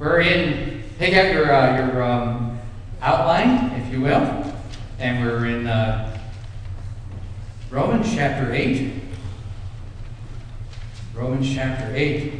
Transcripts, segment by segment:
Take out your outline, if you will, and we're in Romans chapter 8. Romans chapter 8.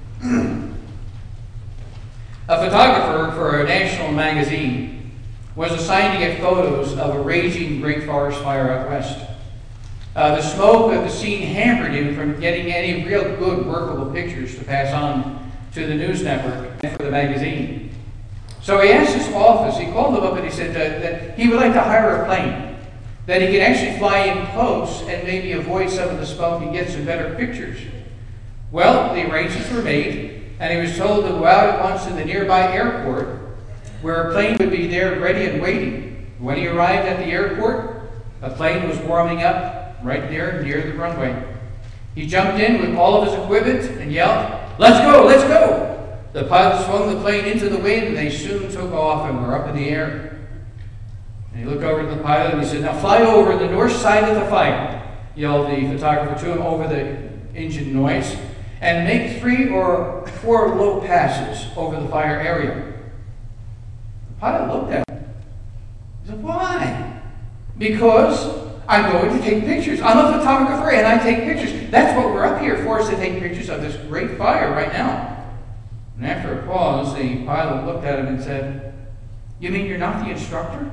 A photographer for a national magazine was assigned to get photos of a raging great forest fire out west. The smoke of the scene hampered him from getting any real good workable pictures to pass on to the news network and for the magazine. So he asked his office, he called them up and he said that he would like to hire a plane, that he could actually fly in close and maybe avoid some of the smoke and get some better pictures. Well, the arrangements were made, and he was told to go out at once to the nearby airport, where a plane would be there ready and waiting. When he arrived at the airport, a plane was warming up right there near the runway. He jumped in with all of his equipment and yelled, "Let's go, let's go!" The pilot swung the plane into the wind, and they soon took off and were up in the air. And he looked over to the pilot and he said, "Now fly over the north side of the fire," yelled the photographer to him over the engine noise, "and make 3 or 4 low passes over the fire area." The pilot looked at him. He said, "Why?" "Because I'm going to take pictures. I'm a photographer and I take pictures. That's what we're up here for, is to take pictures of this great fire right now." And after a pause, the pilot looked at him and said, "You mean you're not the instructor?"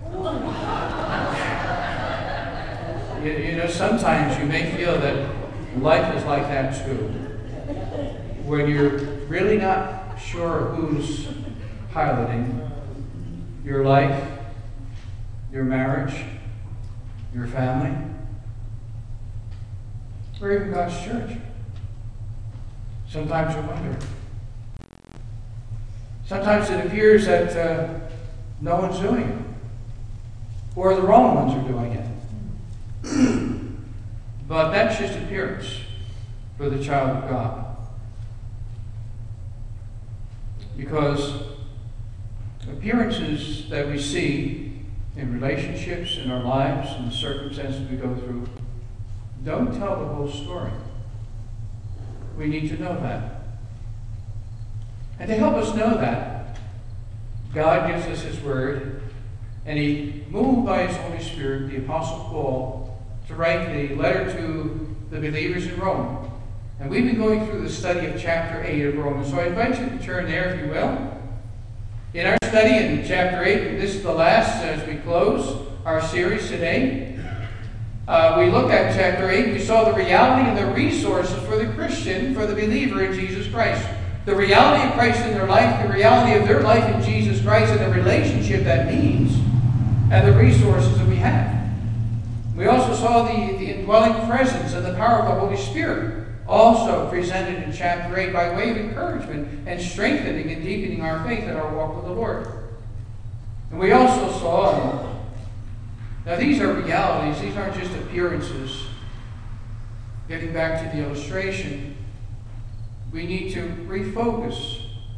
You know, sometimes you may feel that life is like that too. When you're really not sure who's piloting your life, your marriage, your family, or even God's church. Sometimes you wonder. Sometimes it appears that no one's doing it, or the wrong ones are doing it. But that's just appearance for the child of God. Because appearances that we see in relationships, in our lives, in the circumstances we go through, don't tell the whole story. We need to know that. And to help us know that, God gives us His Word, and He moved by His Holy Spirit, the Apostle Paul, to write the letter to the believers in Rome. And we've been going through the study of chapter 8 of Romans, so I invite you to turn there, if you will. In our study in chapter 8, this is the last as we close our series today. We looked at chapter 8. We saw the reality and the resources for the Christian, for the believer in Jesus Christ. The reality of Christ in their life, the reality of their life in Jesus Christ, and the relationship that means, and the resources that we have. We also saw the indwelling presence and the power of the Holy Spirit, also presented in chapter 8 by way of encouragement and strengthening and deepening our faith in our walk with the Lord. And we also saw, now these are realities, these aren't just appearances. Getting back to the illustration, we need to refocus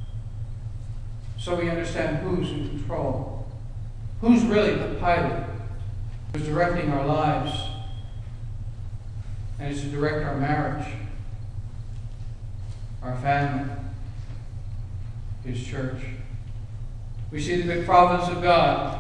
so we understand who's in control. Who's really the pilot who's directing our lives and is to direct our marriage, our family, His church. We see the good providence of God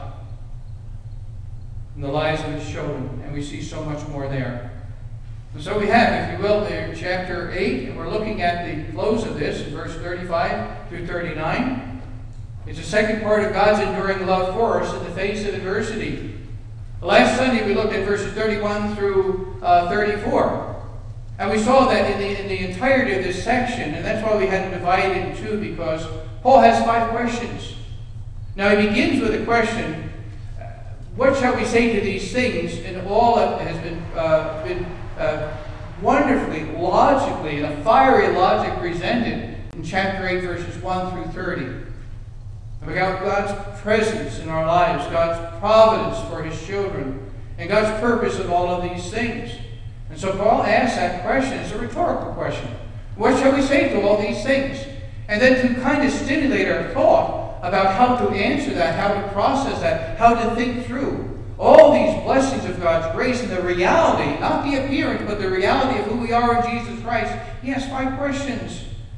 in the lives of His children, and we see so much more there. And so we have, if you will, there chapter 8, and we're looking at the close of this, in verse 35 through 39. It's the second part of God's enduring love for us in the face of adversity. Last Sunday we looked at verses 31 through 34. And we saw that in the entirety of this section, and that's why we had to divide it in two, because Paul has 5 questions. Now he begins with a question, what shall we say to these things? And all that has been wonderfully, logically, in a fiery logic presented in chapter 8, verses 1 through 30. About God's presence in our lives, God's providence for His children, and God's purpose in all of these things. And so Paul asks that question. It's a rhetorical question. What shall we say to all these things? And then to kind of stimulate our thought about how to answer that, how to process that, how to think through all these blessings of God's grace and the reality, not the appearance, but the reality of who we are in Jesus Christ. He has 5 questions.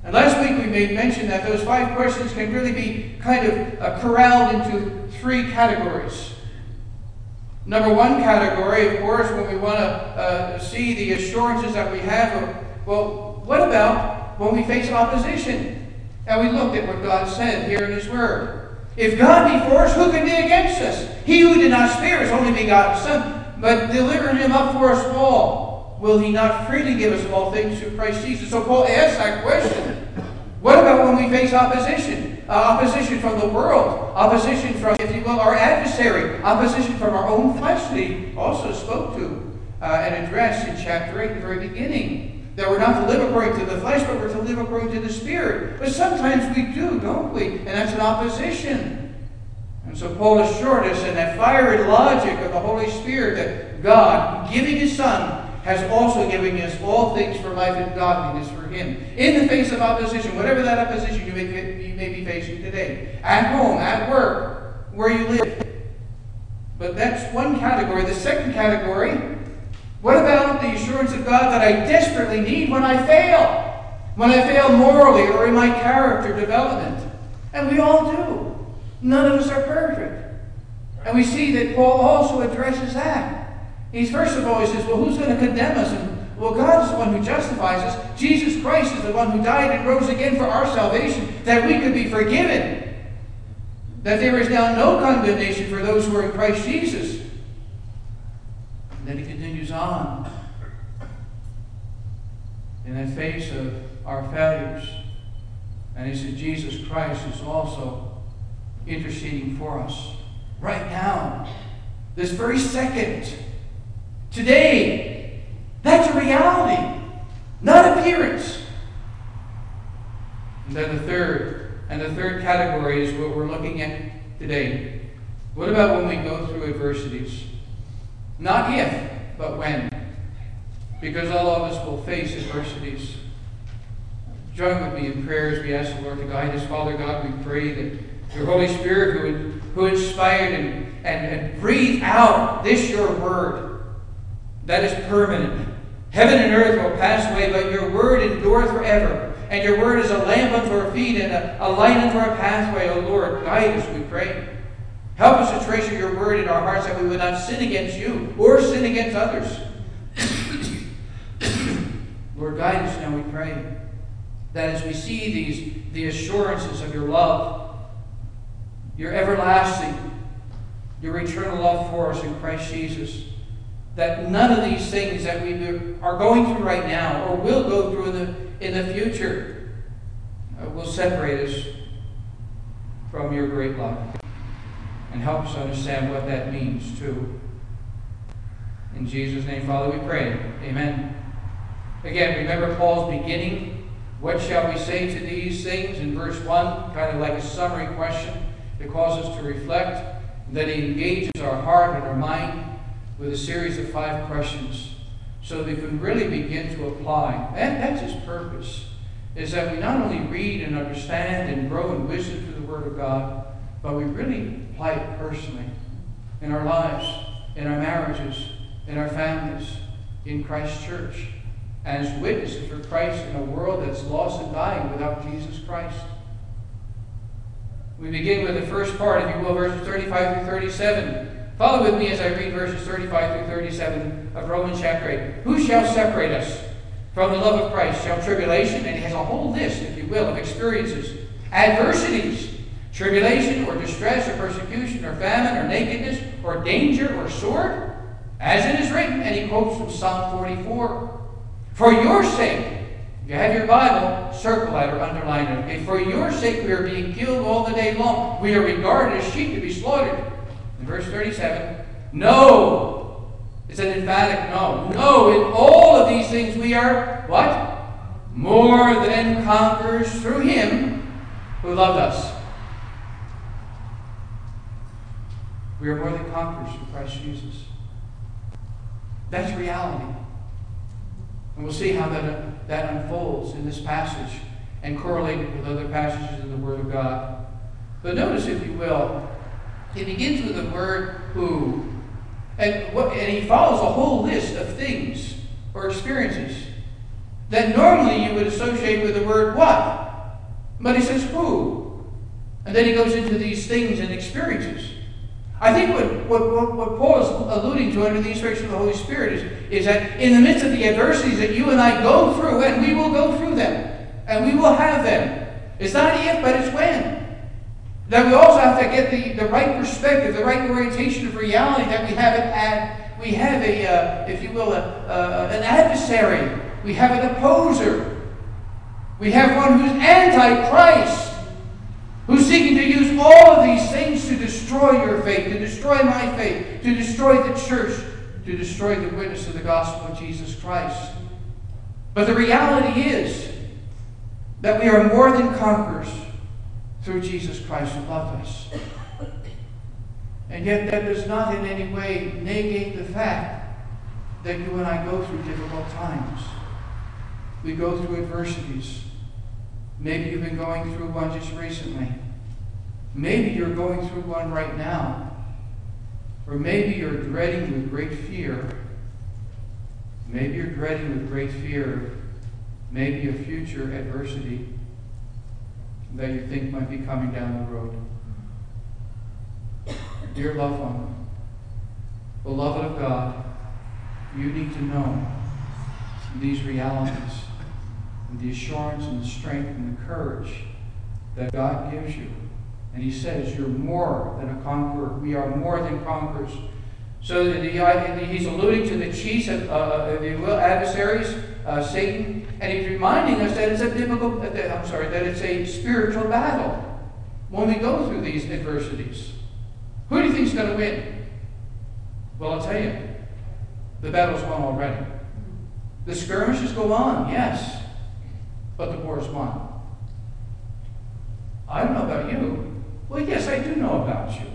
And last week we made mention that those 5 questions can really be kind of corralled into 3 categories. Number 1 category, of course, when we want to see the assurances that we have, well, what about when we face opposition? And we looked at what God said here in His Word. If God be for us, who can be against us? He who did not spare His only begotten Son, but delivered Him up for us all, will He not freely give us all things through Christ Jesus? So Paul asks that question. What about when we face opposition? Opposition from the world, opposition from, if you will, our adversary, opposition from our own flesh that he also spoke to and addressed in chapter 8, the very beginning. That we're not to live according to the flesh, but we're to live according to the Spirit. But sometimes we do, don't we? And that's an opposition. And so Paul assured us in that fiery logic of the Holy Spirit that God, giving His Son, has also given us all things for life and godliness for Him. In the face of opposition, whatever that opposition you may be facing today, at home, at work, where you live. But that's one category. The second category, what about the assurance of God that I desperately need when I fail? When I fail morally or in my character development. And we all do. None of us are perfect. And we see that Paul also addresses that. First of all, he says, well, who's going to condemn us? And, well, God is the one who justifies us. Jesus Christ is the one who died and rose again for our salvation, that we could be forgiven. That there is now no condemnation for those who are in Christ Jesus. And then he continues on. In the face of our failures. And he said, Jesus Christ is also interceding for us. Right now. This very second. Today, that's a reality, not appearance. And then the third category is what we're looking at today. What about when we go through adversities? Not if, but when. Because all of us will face adversities. Join with me in prayer as we ask the Lord to guide us. Father God, we pray that your Holy Spirit who inspired and breathed out this your word, that is permanent. Heaven and earth will pass away, but your word endureth forever. And your word is a lamp unto our feet and a light unto our pathway. O Lord, guide us, we pray. Help us to treasure your word in our hearts that we would not sin against you or sin against others. Lord, guide us now, we pray. That as we see the assurances of your love, your everlasting, your eternal love for us in Christ Jesus, that none of these things that we are going through right now or will go through in the future will separate us from your great love. And help us understand what that means too. In Jesus' name, Father, we pray. Amen. Again, remember Paul's beginning. What shall we say to these things? In verse 1, kind of like a summary question that calls us to reflect. That he engages our heart and our mind with a series of 5 questions so that we can really begin to apply. That's his purpose, is that we not only read and understand and grow in wisdom through the Word of God, but we really apply it personally in our lives, in our marriages, in our families, in Christ's church, as witnesses for Christ in a world that's lost and dying without Jesus Christ. We begin with the first part, if you will, verses 35 through 37. Follow with me as I read verses 35 through 37 of Romans chapter 8. Who shall separate us from the love of Christ? Shall tribulation, and he has a whole list, if you will, of experiences, adversities, tribulation or distress or persecution or famine or nakedness or danger or sword? As it is written, and he quotes from Psalm 44. For your sake, if you have your Bible, circle that or underline it. Okay? For your sake we are being killed all the day long. We are regarded as sheep to be slaughtered. In verse 37, no. It's an emphatic no. No, in all of these things we are, what? More than conquerors through him who loved us. We are more than conquerors through Christ Jesus. That's reality. And we'll see how that unfolds in this passage and correlated with other passages in the Word of God. But notice, if you will, it begins with the word who. And he follows a whole list of things or experiences that normally you would associate with the word what? But he says, who? And then he goes into these things and experiences. I think what Paul is alluding to under the inspiration of the Holy Spirit is that in the midst of the adversities that you and I go through, and we will go through them, and we will have them. It's not if, but it's when. That we also have to get the right perspective, the right orientation of reality, that we have a, if you will, an adversary. We have an opposer. We have one who's anti-Christ, who's seeking to use all of these things to destroy your faith, to destroy my faith, to destroy the church, to destroy the witness of the gospel of Jesus Christ. But the reality is that we are more than conquerors through Jesus Christ who loved us. And yet that does not in any way negate the fact that you and I go through difficult times. We go through adversities. Maybe you've been going through one just recently. Maybe you're going through one right now. Or maybe you're dreading with great fear. Maybe you're dreading with great fear maybe a future adversity that you think might be coming down the road. Dear loved one, beloved of God, you need to know these realities and the assurance and the strength and the courage that God gives you. And he says, you're more than a conqueror. We are more than conquerors. So he's alluding to the chiefs of the adversaries, Satan, and he's reminding us that it's that it's a spiritual battle when we go through these adversities. Who do you think is going to win? Well, I'll tell you, the battle's won already. The skirmishes go on, yes, but the war's won. I don't know about you. Well, yes, I do know about you.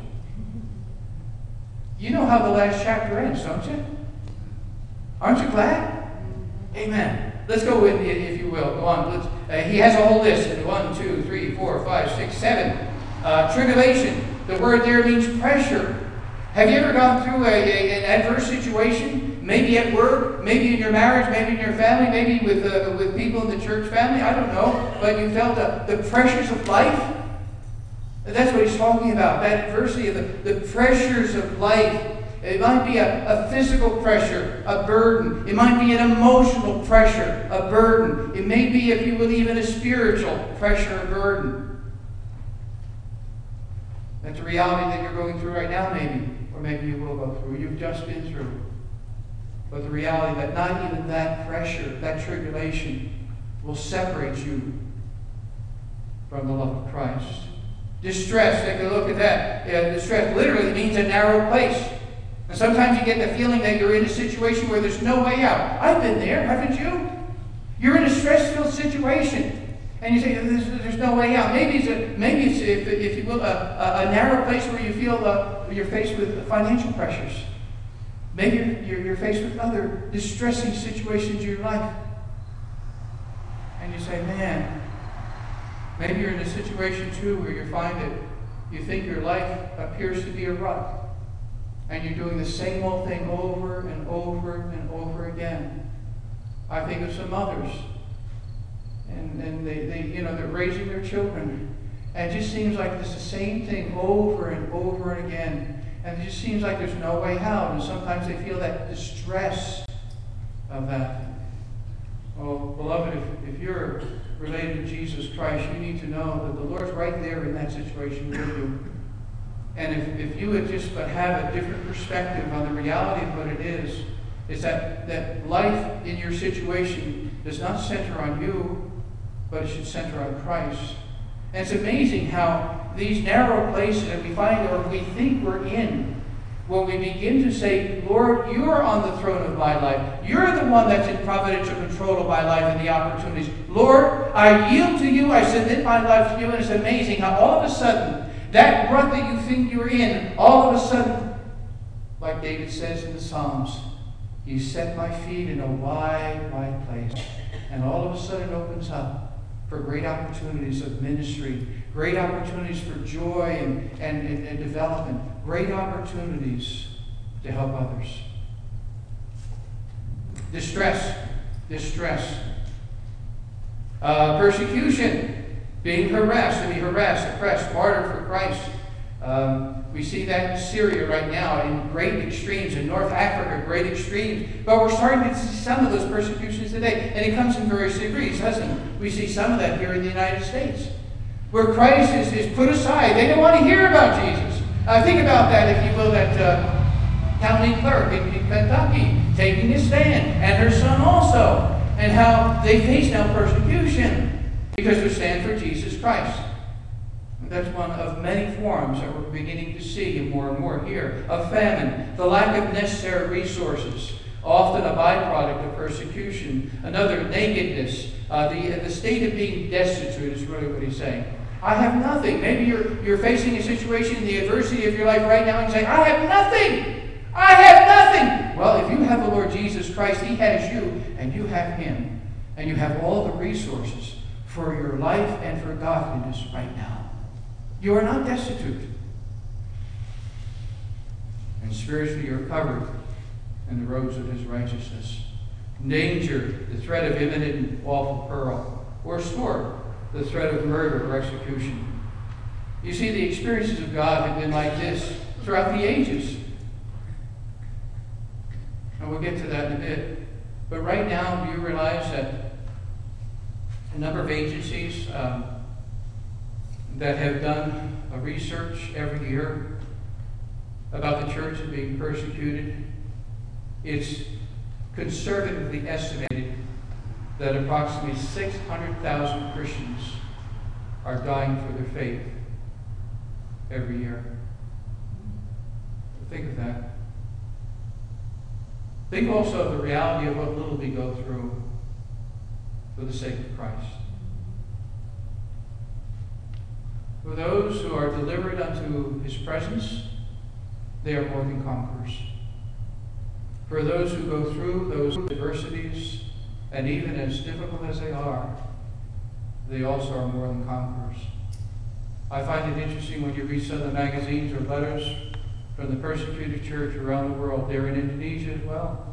You know how the last chapter ends, don't you? Aren't you glad? Amen. Let's go with it, if you will. Go on. He has a whole list. 1, 2, 3, 4, 5, 6, 7. Tribulation. The word there means pressure. Have you ever gone through an adverse situation? Maybe at work, maybe in your marriage, maybe in your family, maybe with people in the church family. I don't know. But you felt the pressures of life. That's what he's talking about, that adversity of the pressures of life. It might be a physical pressure, a burden. It might be an emotional pressure, a burden. It may be, if you will, even a spiritual pressure, a burden. That's a reality that you're going through right now, maybe. Or maybe you will go through. You've just been through. But the reality that not even that pressure, that tribulation, will separate you from the love of Christ. Distress, take a look at that. Distress literally means a narrow place. And sometimes you get the feeling that you're in a situation where there's no way out. I've been there, haven't you? You're in a stress-filled situation. And you say, there's no way out. Maybe it's if you will, a narrow place where you feel you're faced with financial pressures. Maybe you're faced with other distressing situations in your life. And you say, man, maybe you're in a situation, too, where you find that you think your life appears to be a rut. And you're doing the same old thing over and over and over again. I think of some others. And they're raising their children. And it just seems like it's the same thing over and over and again. And it just seems like there's no way out. And sometimes they feel that distress of that. Well, beloved, if you're related to Jesus Christ, you need to know that the Lord's right there in that situation with you. And if you would just but have a different perspective on the reality of what it is that life in your situation does not center on you, but it should center on Christ. And it's amazing how these narrow places that we find or we think we're in, when we begin to say, Lord, you are on the throne of my life. You're the one that's in providential control of my life and the opportunities. Lord, I yield to you. I submit my life to you. And it's amazing how all of a sudden, that rut that you think you're in, all of a sudden, like David says in the Psalms, you set my feet in a wide, wide place. And all of a sudden it opens up for great opportunities of ministry, great opportunities for joy and development, great opportunities to help others. Distress. Persecution. being harassed, to be harassed, oppressed, martyred for Christ. We see that in Syria right now, in great extremes, in North Africa, great extremes. But we're starting to see some of those persecutions today, and it comes in various degrees, doesn't it? We see some of that here in the United States, where Christ is put aside. They don't want to hear about Jesus. Think about that, if you will, that county clerk in Kentucky taking a stand, and her son also, and how they face now persecution because they stand for Jesus Christ. That's one of many forms that we're beginning to see and more here. Of famine, the lack of necessary resources, often a byproduct of persecution. Another, nakedness, the state of being destitute is really what he's saying. I have nothing. Maybe you're facing a situation in the adversity of your life right now and you say, I have nothing. I have nothing. Well, if you have the Lord Jesus Christ, He has you and you have Him. And you have all the resources for your life and for godliness right now. You are not destitute. And spiritually you're covered in the robes of His righteousness. Danger, the threat of imminent and awful peril. Or sword, the threat of murder or execution. You see, the experiences of God have been like this throughout the ages. And we'll get to that in a bit. But right now, do you realize that a number of agencies that have done a research every year about the church being persecuted, it's conservatively estimated that approximately 600,000 Christians are dying for their faith every year. Think of that. Think also of the reality of what little we go through for the sake of Christ. For those who are delivered unto His presence, they are more than conquerors. For those who go through those adversities, and even as difficult as they also are more than conquerors. I find it interesting when you read some of the magazines or letters from the persecuted church around the world. They're in Indonesia as well.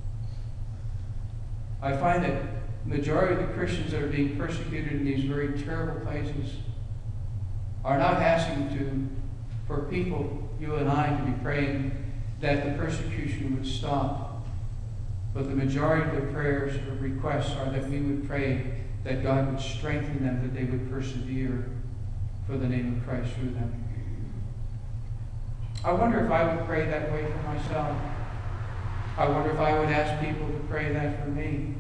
I find that the majority of the Christians that are being persecuted in these very terrible places are not asking for people, you and I, to be praying that the persecution would stop. But the majority of their prayers or requests are that we would pray that God would strengthen them, that they would persevere for the name of Christ through them. I wonder if I would pray that way for myself. I wonder if I would ask people to pray that for me.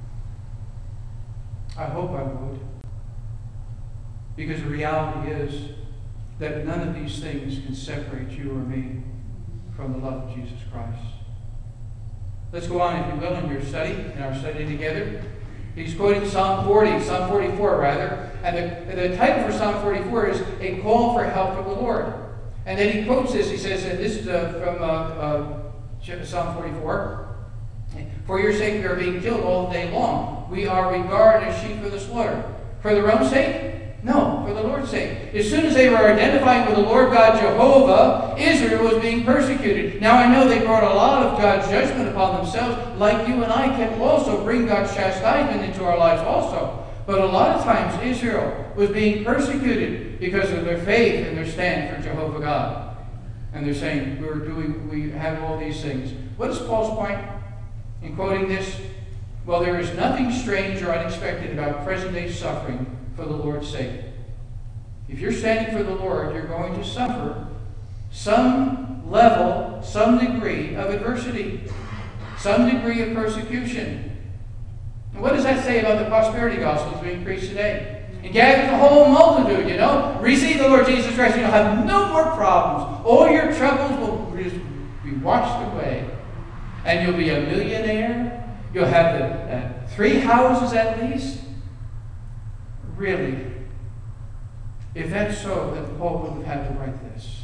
I hope I would. Because the reality is that none of these things can separate you or me from the love of Jesus Christ. Let's go on, if you will, in our study together. He's quoting Psalm 44 rather. And the title for Psalm 44 is A Call for Help from the Lord. And then he quotes this. He says, and this is from Psalm 44. For your sake we are being killed all day long. We are regarded as sheep for the slaughter. For their own sake? No, for the Lord's sake. As soon as they were identifying with the Lord God Jehovah, Israel was being persecuted. Now I know they brought a lot of God's judgment upon themselves, like you and I can also bring God's chastisement into our lives also. But a lot of times Israel was being persecuted because of their faith and their stand for Jehovah God. And they're saying, we have all these things. What is Paul's point in quoting this? Well, there is nothing strange or unexpected about present-day suffering for the Lord's sake. If you're standing for the Lord, you're going to suffer some level, some degree of adversity, some degree of persecution. And what does that say about the prosperity gospel being preached today? And gather the whole multitude, receive the Lord Jesus Christ, you'll have no more problems. All your troubles will just be washed away. And you'll be a millionaire. You'll have 3 houses at least. Really, if that's so, then Paul wouldn't have had to write this.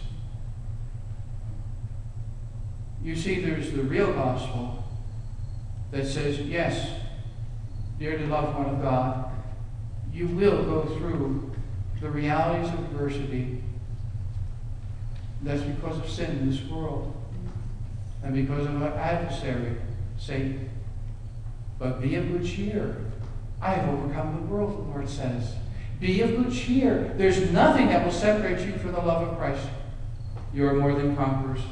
You see, there's the real gospel that says, yes, dearly loved one of God, you will go through the realities of adversity. That's because of sin in this world and because of our adversary, Satan. But be of good cheer. I have overcome the world, the Lord says. Be of good cheer. There's nothing that will separate you from the love of Christ. You are more than conquerors.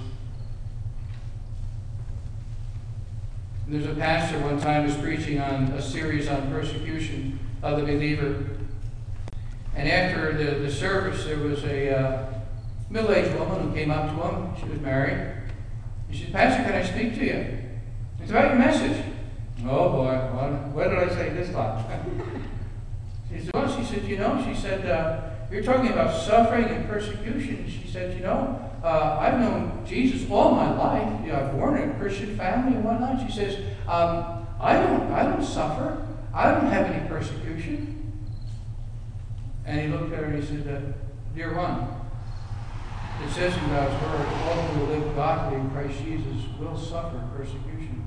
There's a pastor one time who was preaching on a series on persecution of the believer. And after the service, there was a middle-aged woman who came up to him. She was married. She said, "Pastor, can I speak to you? It's about your message." "Oh boy, what did I say this time?" She said, "Well," she said, "you're talking about suffering and persecution." She said, "I've known Jesus all my life. I was born in a Christian family and whatnot." She says, I don't suffer. I don't have any persecution." And he looked at her and he said, "Dear one, it says in God's word, all who will live godly in Christ Jesus will suffer persecution."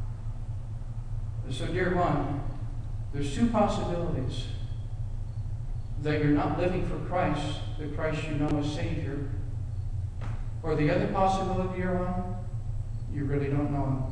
So, dear one, there's two possibilities. That you're not living for Christ, the Christ you know as Savior. Or the other possibility, dear one, you really don't know Him.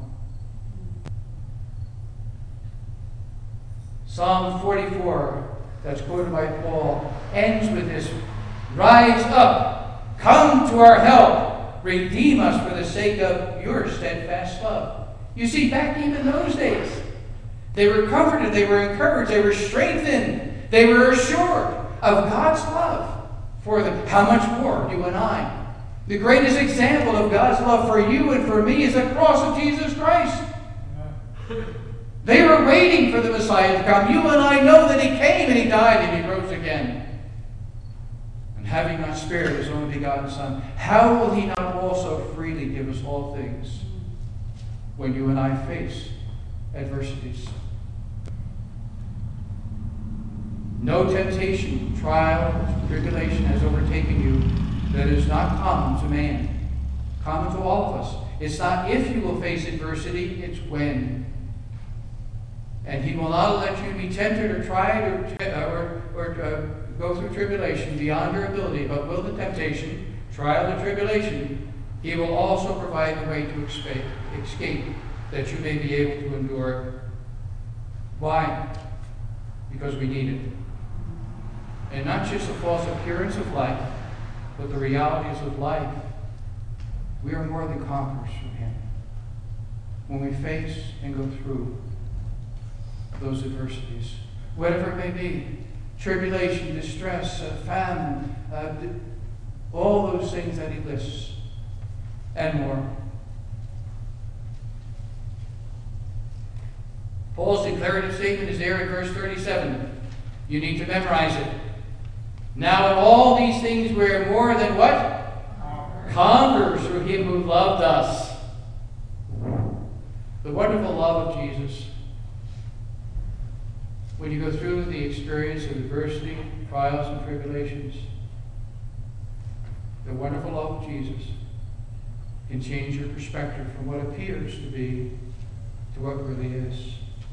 Psalm 44, that's quoted by Paul, ends with this: "Rise up, come to our help, redeem us for the sake of your steadfast love." You see, back even in those days, they were comforted, they were encouraged, they were strengthened, they were assured of God's love for them. How much more you and I? The greatest example of God's love for you and for me is the cross of Jesus Christ. They were waiting for the Messiah to come. You and I know that He came and He died and He rose again. And having not spared His only begotten Son, how will He not also freely give us all things when you and I face adversities? No temptation, trial, tribulation has overtaken you that is not common to man, common to all of us. It's not if you will face adversity, it's when. And He will not let you be tempted or tried or go through tribulation beyond your ability, but will the temptation, trial, and tribulation, He will also provide a way to escape that you may be able to endure. Why? Because we need it. And not just the false appearance of life, but the realities of life. We are more than conquerors through Him. When we face and go through those adversities, whatever it may be, tribulation, distress, famine, all those things that He lists, and more. Paul's declarative statement is there in verse 37. You need to memorize it. Now in all these things we are more than what? Conquerors through Him who loved us. The wonderful love of Jesus. When you go through the experience of adversity, trials, and tribulations, the wonderful love of Jesus can change your perspective from what appears to be to what really is.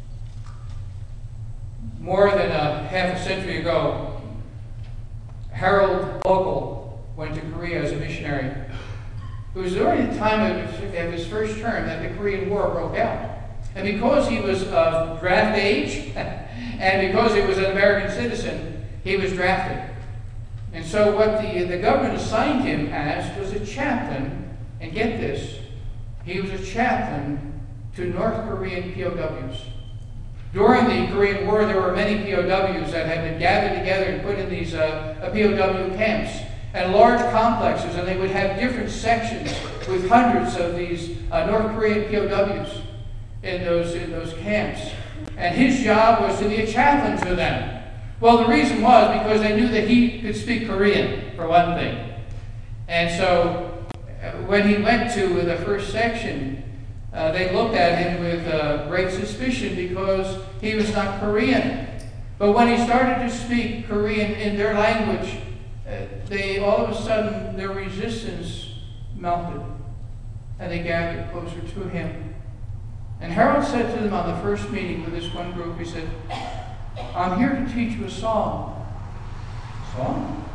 More than half a century ago, Harold Local went to Korea as a missionary. It was during the time of his first term that the Korean War broke out. And because he was of draft age, and because he was an American citizen, he was drafted. And so what the government assigned him as was a chaplain, and get this, he was a chaplain to North Korean POWs. During the Korean War, there were many POWs that had been gathered together and put in these POW camps and large complexes, and they would have different sections with hundreds of these North Korean POWs in those camps. And his job was to be a chaplain to them. Well, the reason was because they knew that he could speak Korean, for one thing. And so when he went to the first section, they looked at him with great suspicion because he was not Korean. But when he started to speak Korean in their language, all of a sudden their resistance melted, and they gathered closer to him. And Harold said to them on the first meeting with this one group, he said, "I'm here to teach you a song." Song?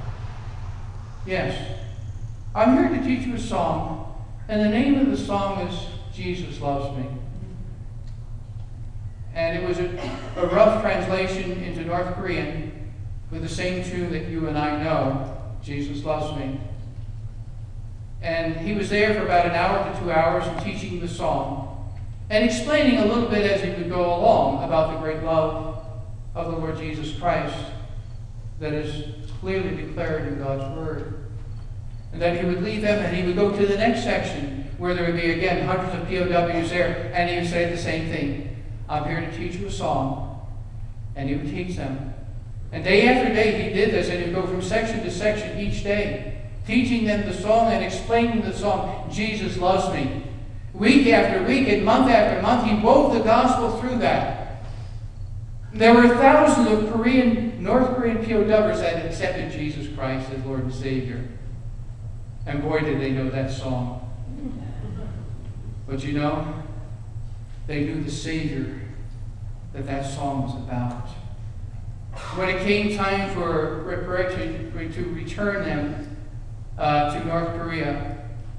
Yes. "I'm here to teach you a song, and the name of the song is Jesus Loves Me." And it was a rough translation into North Korean, with the same tune that you and I know, Jesus Loves Me. And he was there for about an hour to 2 hours teaching the song and explaining a little bit as he would go along about the great love of the Lord Jesus Christ that is clearly declared in God's Word. And then he would leave them and he would go to the next section where there would be again hundreds of POWs there, and he would say the same thing. I'm here to teach you a song. And he would teach them. And day after day he did this, and he would go from section to section each day, teaching them the song and explaining the song, Jesus Loves Me. Week after week and month after month, he wove the gospel through that. There were thousands of North Korean POWs that accepted Jesus Christ as Lord and Savior. And boy, did they know that song. But you know, they knew the Savior that song was about. When it came time for to return them to North Korea,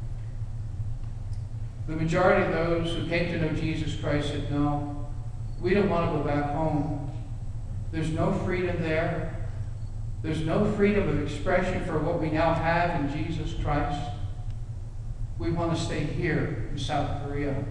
the majority of those who came to know Jesus Christ said, no, we don't want to go back home. There's no freedom there. There's no freedom of expression for what we now have in Jesus Christ. We want to stay here in South Korea.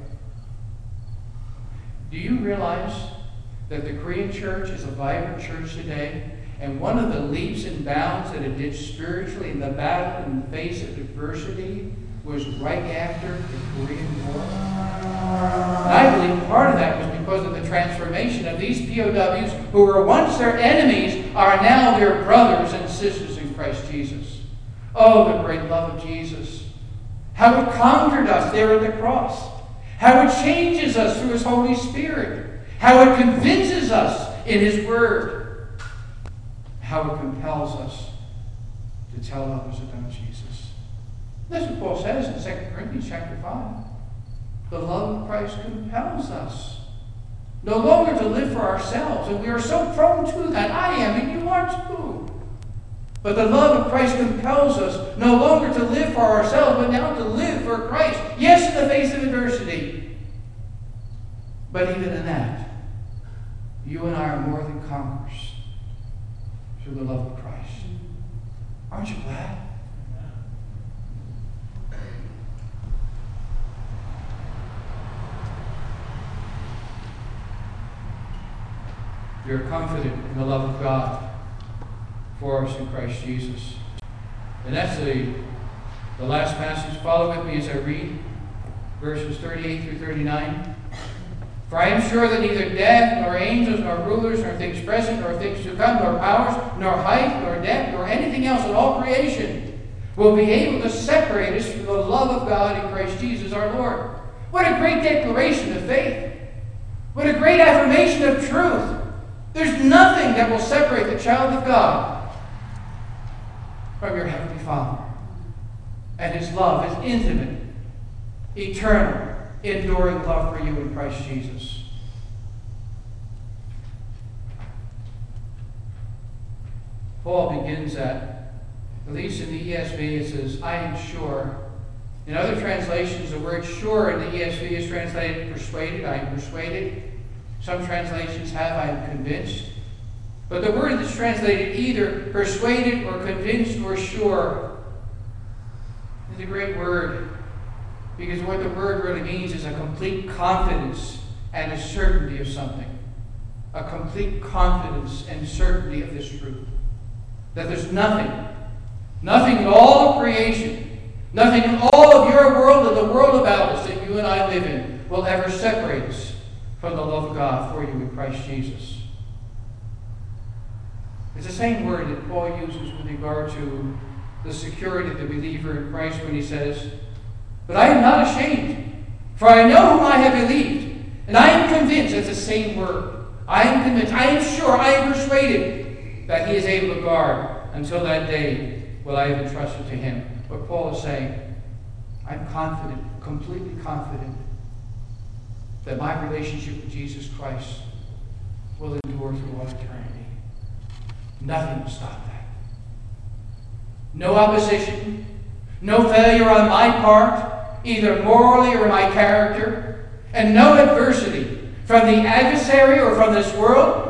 Do you realize that the Korean church is a vibrant church today? And one of the leaps and bounds that it did spiritually in the battle in the face of adversity was right after the Korean War. And I believe part of that was because of the transformation of these POWs who were once their enemies are now their brothers and sisters in Christ Jesus. Oh, the great love of Jesus. How it conquered us there at the cross. How it changes us through His Holy Spirit. How it convinces us in His Word. How it compels us to tell others about Jesus. That's what Paul says in 2 Corinthians chapter 5. The love of Christ compels us no longer to live for ourselves. And we are so prone to that. I am, and you are too. But the love of Christ compels us no longer to live for ourselves, but now to live for Christ. Yes, in the face of adversity. But even in that, you and I are more than conquerors through the love of Christ. Aren't you glad? We are confident in the love of God for us in Christ Jesus. And that's the last passage. Follow with me as I read verses 38 through 39. For I am sure that neither death, nor angels, nor rulers, nor things present, nor things to come, nor powers, nor height, nor depth, nor anything else in all creation will be able to separate us from the love of God in Christ Jesus our Lord. What a great declaration of faith. What a great affirmation of truth. There's nothing that will separate the child of God from your Heavenly Father. And His love is intimate, eternal, enduring love for you in Christ Jesus. Paul begins at least in the ESV, it says, I am sure. In other translations, the word sure in the ESV is translated persuaded. I am persuaded. Some translations have, I am convinced. But the word that's translated either persuaded or convinced or sure is a great word. Because what the word really means is a complete confidence and a certainty of something. A complete confidence and certainty of this truth. That there's nothing in all of creation, nothing in all of your world and the world about us that you and I live in will ever separate us from the love of God for you in Christ Jesus. It's the same word that Paul uses with regard to the security of the believer in Christ when he says, but I am not ashamed, for I know whom I have believed, and I am convinced, it's the same word. I am convinced, I am sure, I am persuaded that He is able to guard until that day what I have entrusted to Him. What Paul is saying, I'm confident, completely confident, that my relationship with Jesus Christ will endure through all eternity. Nothing will stop that. No opposition, no failure on my part, either morally or my character, and no adversity from the adversary or from this world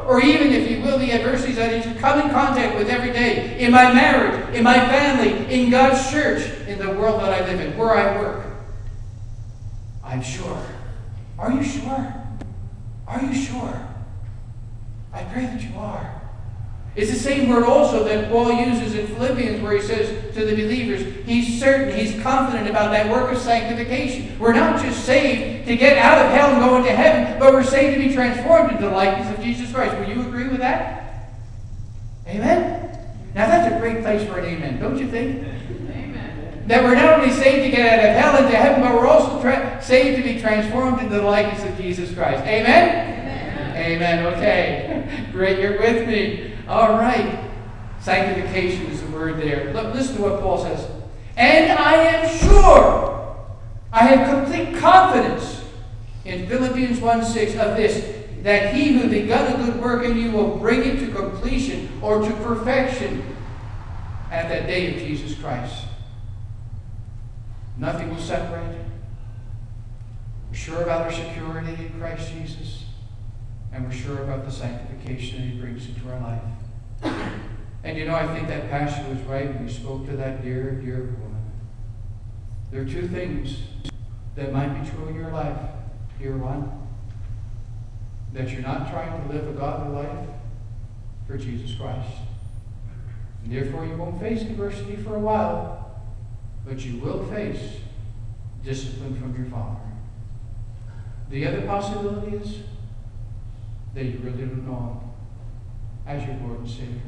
or even, if you will, the adversities that I come in contact with every day, in my marriage, in my family, in God's church, in the world that I live in, where I work, I'm sure. Are you sure? Are you sure? I pray that you are. It's the same word also that Paul uses in Philippians, where he says to the believers, he's certain, he's confident about that work of sanctification. We're not just saved to get out of hell and go into heaven, but we're saved to be transformed into the likeness of Jesus Christ. Will you agree with that? Amen? Now that's a great place for an amen, don't you think? Amen. That we're not only saved to get out of hell into heaven, but we're also saved to be transformed into the likeness of Jesus Christ. Amen? Amen. Okay. Great, you're with me. All right. Sanctification is the word there. Look, listen to what Paul says. And I am sure, I have complete confidence in Philippians 1:6 of this, that he who begun a good work in you will bring it to completion or to perfection at that day of Jesus Christ. Nothing will separate. We're sure about our security in Christ Jesus. And we're sure about the sanctification that he brings into our life. And you know, I think that pastor was right when he spoke to that dear, dear woman. There are two things that might be true in your life, dear one. That you're not trying to live a godly life for Jesus Christ. And therefore you won't face adversity for a while, but you will face discipline from your Father. The other possibility is that you really don't know him as your Lord and Savior.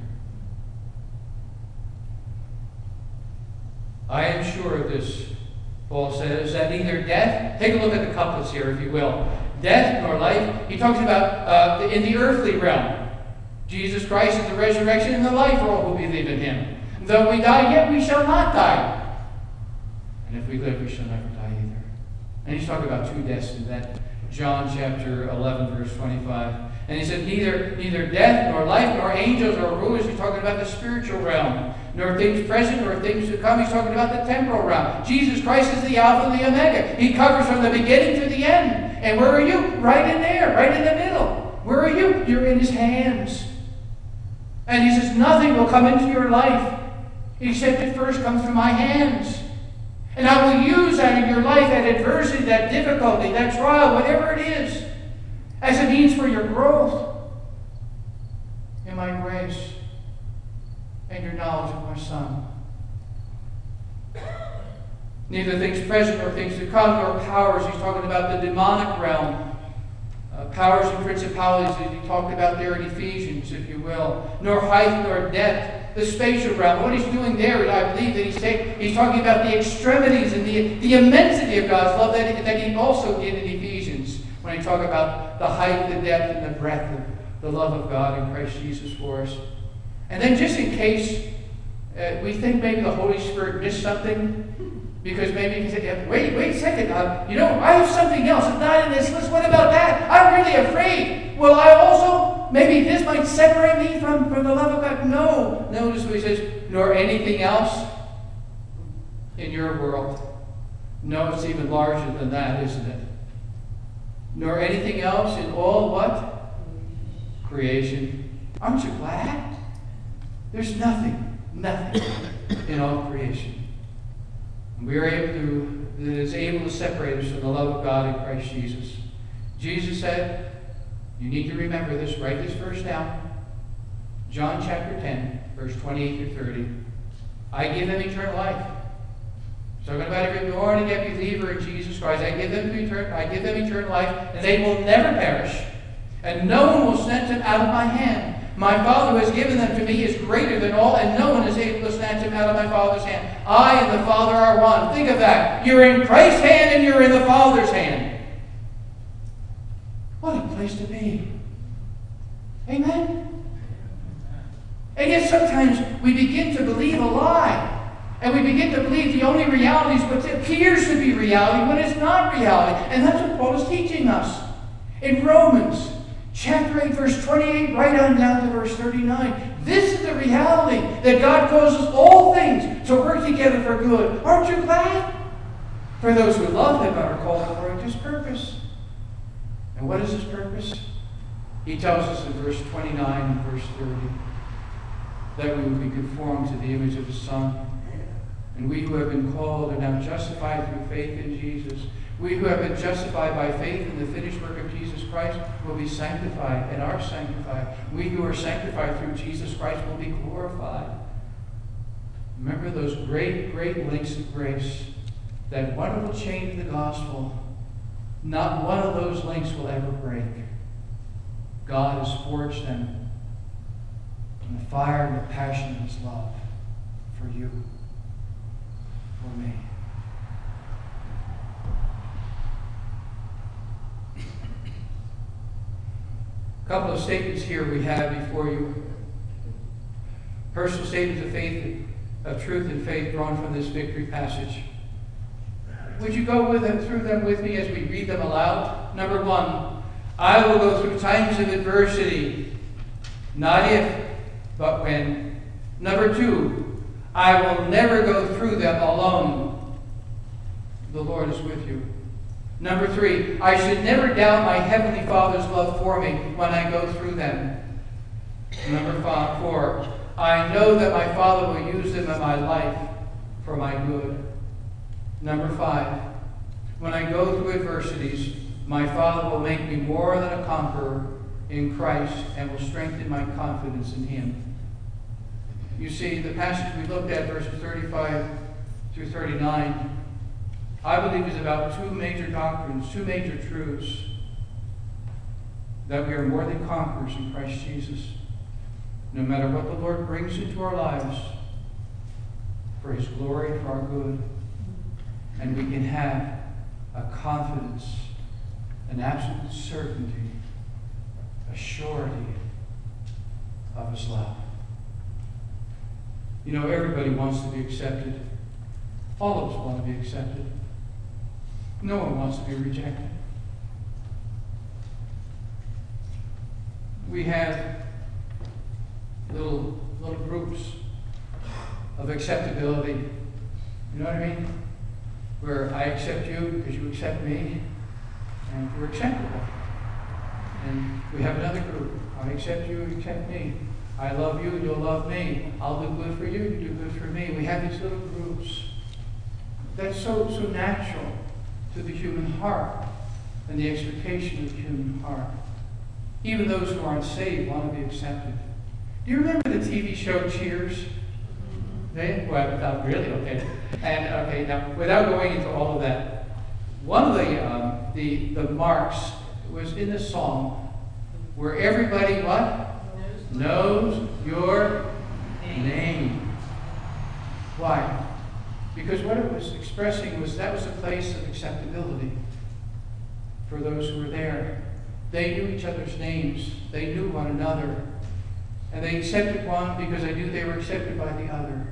I am sure of this, Paul says, that neither death, take a look at the couplets here, if you will, death nor life. He talks about in the earthly realm. Jesus Christ is the resurrection and the life for all who believe in him. Though we die, yet we shall not die. And if we live, we shall never die either. And he's talking about two deaths in that John chapter 11, verse 25. And he said, neither death, nor life, nor angels, nor rulers. He's talking about the spiritual realm. Nor things present, nor things to come. He's talking about the temporal realm. Jesus Christ is the Alpha and the Omega. He covers from the beginning to the end. And where are you? Right in there, right in the middle. Where are you? You're in his hands. And he says, nothing will come into your life except it first comes from my hands. And I will use that in your life, that adversity, that difficulty, that trial, whatever it is, as a means for your growth in my grace and your knowledge of my Son. Neither things present nor things to come, nor powers. He's talking about the demonic realm. Powers and principalities that he talked about there in Ephesians, if you will. Nor height nor depth. The spatial realm. What he's doing there is, I believe, that he's talking about the extremities and the immensity of God's love that he also did in Ephesians, when he talked about the height, the depth, and the breadth of the love of God in Christ Jesus for us. And then just in case we think maybe the Holy Spirit missed something, because maybe he said, wait a second, I have something else. It's not in this list. What about that? I'm really afraid. Well, I also, maybe this might separate me from the love of God. No. Notice what he says, nor anything else in your world. No, it's even larger than that, isn't it? Nor anything else in all what? Creation. Aren't you glad? There's nothing in all creation. We are that is able to separate us from the love of God in Christ Jesus. Jesus said, you need to remember this, write this verse down. John chapter 10, verse 28 through 30. I give them eternal life. Talking about every born again believer in Jesus Christ. I give them eternal life, and they will never perish. And no one will snatch them out of my hand. My Father who has given them to me is greater than all, and no one is able to snatch them out of my Father's hand. I and the Father are one. Think of that. You're in Christ's hand and you're in the Father's hand. What a place to be. Amen? And yet sometimes we begin to believe a lie. And we begin to believe the only reality is what appears to be reality when it's not reality. And that's what Paul is teaching us. In Romans chapter 8, verse 28, right on down to verse 39. This is the reality, that God causes all things to work together for good. Aren't you glad? For those who love him and are called according to his purpose. And what is his purpose? He tells us in verse 29 and verse 30 that we will be conformed to the image of His Son. And we who have been called are now justified through faith in Jesus. We who have been justified by faith in the finished work of Jesus Christ will be sanctified and are sanctified. We who are sanctified through Jesus Christ will be glorified. Remember those great, great links of grace, that wonderful chain of the gospel. Not one of those links will ever break. God has forged them in the fire and the passion of His love for you, for me. A couple of statements here we have before you. Personal statements of faith, of truth and faith drawn from this victory passage. Would you go through them with me as we read them aloud? Number one, I will go through times of adversity, not if, but when. Number two, I will never go through them alone. The Lord is with you. Number three, I should never doubt my Heavenly Father's love for me when I go through them. Number four, I know that my Father will use them in my life for my good. Number five, when I go through adversities, my Father will make me more than a conqueror in Christ and will strengthen my confidence in Him. You see, the passage we looked at, verses 35 through 39, I believe is about two major doctrines, two major truths. That we are more than conquerors in Christ Jesus. No matter what the Lord brings into our lives, for His glory, for our good. And we can have a confidence, an absolute certainty, a surety of His love. You know, everybody wants to be accepted. All of us want to be accepted. No one wants to be rejected. We have little groups of acceptability. You know what I mean? Where I accept you because you accept me, and we're acceptable. And we have another group. I accept you, you accept me. I love you, you'll love me. I'll do good for you, you do good for me. We have these little groups. That's so natural to the human heart and the expectation of the human heart. Even those who aren't saved want to be accepted. Do you remember the TV show Cheers? Well, not really, okay. And okay, now without going into all of that, one of the marks was in the song where everybody what? Knows your name. Why? Because what it was expressing was that was a place of acceptability for those who were there. They knew each other's names. They knew one another. And they accepted one because they knew they were accepted by the other.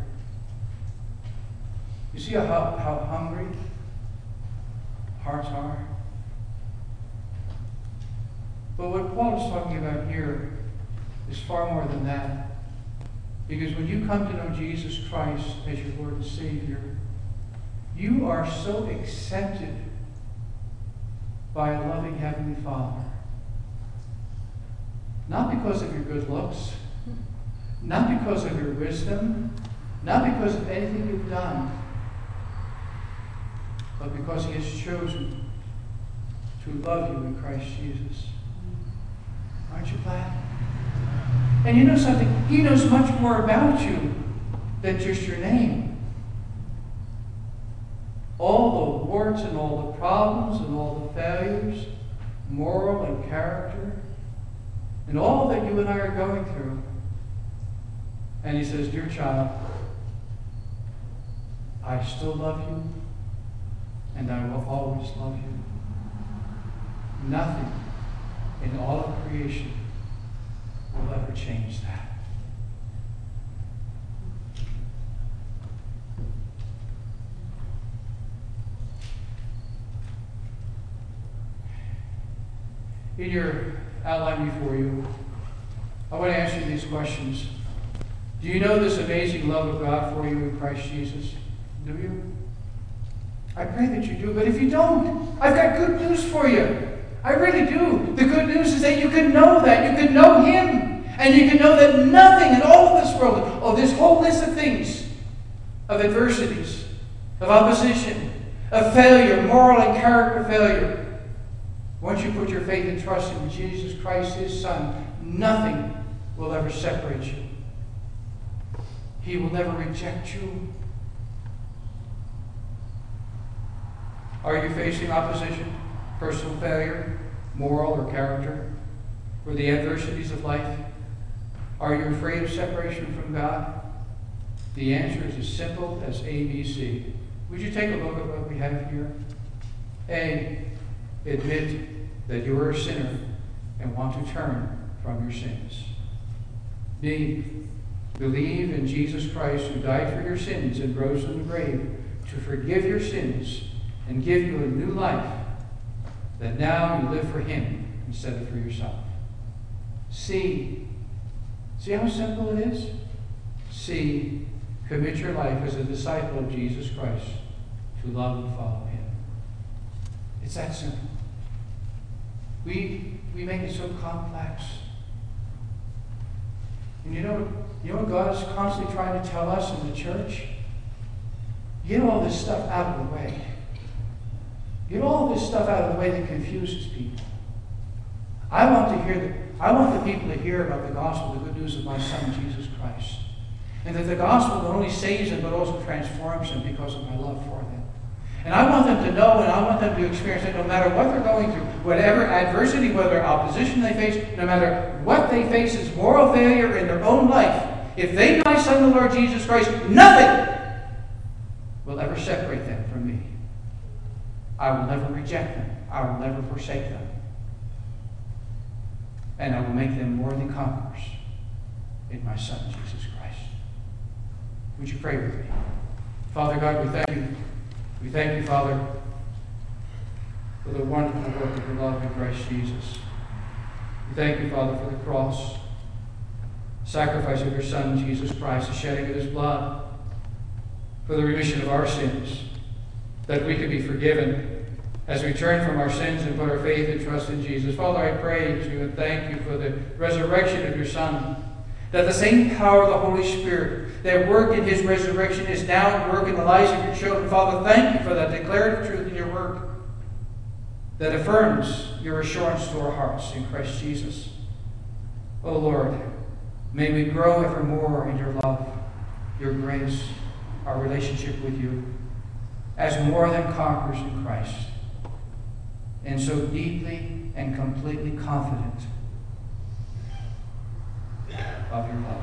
You see how hungry hearts are? But what Paul is talking about here is far more than that. Because when you come to know Jesus Christ as your Lord and Savior, you are so accepted by a loving Heavenly Father. Not because of your good looks, not because of your wisdom, not because of anything you've done, but because He has chosen to love you in Christ Jesus. Aren't you glad? And you know something? He knows much more about you than just your name. All the warts and all the problems and all the failures, moral and character, and all that you and I are going through. And He says, dear child, I still love you, and I will always love you. Nothing in all of creation will ever change that. In your outline before you, I want to ask you these questions. Do you know this amazing love of God for you in Christ Jesus? Do you? I pray that you do, but if you don't, I've got good news for you. I really do. The good news is that you can know that. You can know Him. And you can know that nothing in all of this world, of this whole list of things, of adversities, of opposition, of failure, moral and character failure, once you put your faith and trust in Jesus Christ, His Son, nothing will ever separate you. He will never reject you. Are you facing opposition, personal failure, moral or character, or the adversities of life? Are you afraid of separation from God? The answer is as simple as ABC. Would you take a look at what we have here? A, admit that you are a sinner and want to turn from your sins. B, believe in Jesus Christ who died for your sins and rose from the grave to forgive your sins and give you a new life, that now you live for Him instead of for yourself. C, see how simple it is? C, commit your life as a disciple of Jesus Christ to love and follow Him. It's that simple. We make it so complex. And you know what God is constantly trying to tell us in the church? Get all this stuff out of the way. Get all this stuff out of the way that confuses people. I want the people to hear about the gospel, the good news of my Son, Jesus Christ. And that the gospel not only saves them, but also transforms them because of my love for them. And I want them to know, and I want them to experience that no matter what they're going through, whatever adversity, whether opposition they face, no matter what they face as moral failure in their own life, if they know my Son, the Lord Jesus Christ, nothing will ever separate them from me. I will never reject them. I will never forsake them. And I will make them more than conquerors in my Son, Jesus Christ. Would you pray with me? Father God, we thank you. We thank you, Father, for the wonderful work of your love in Christ Jesus. We thank you, Father, for the cross, sacrifice of your Son, Jesus Christ, the shedding of His blood, for the remission of our sins, that we could be forgiven as we turn from our sins and put our faith and trust in Jesus. Father, I praise you and thank you for the resurrection of your Son, that the same power of the Holy Spirit that worked in His resurrection is now at work in the lives of your children. Father, thank you for that declarative truth in your word that affirms your assurance to our hearts in Christ Jesus. O Lord, may we grow ever more in your love, your grace, our relationship with you, as more than conquerors in Christ, and so deeply and completely confident of your love.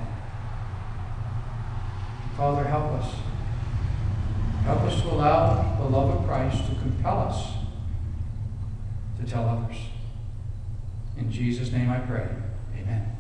Father, help us. Help us to allow the love of Christ to compel us to tell others. In Jesus' name I pray. Amen.